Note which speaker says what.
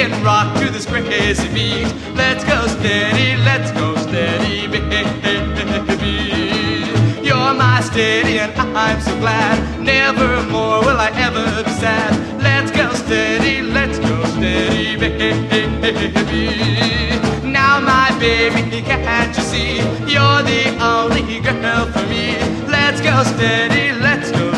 Speaker 1: and rock to this crazy beat. Let's go steady, baby. You're my steady and I'm so glad. Nevermore will I ever be sad. Let's go steady, baby. Now my baby, can't you see? You're the only girl for me. Let's go steady,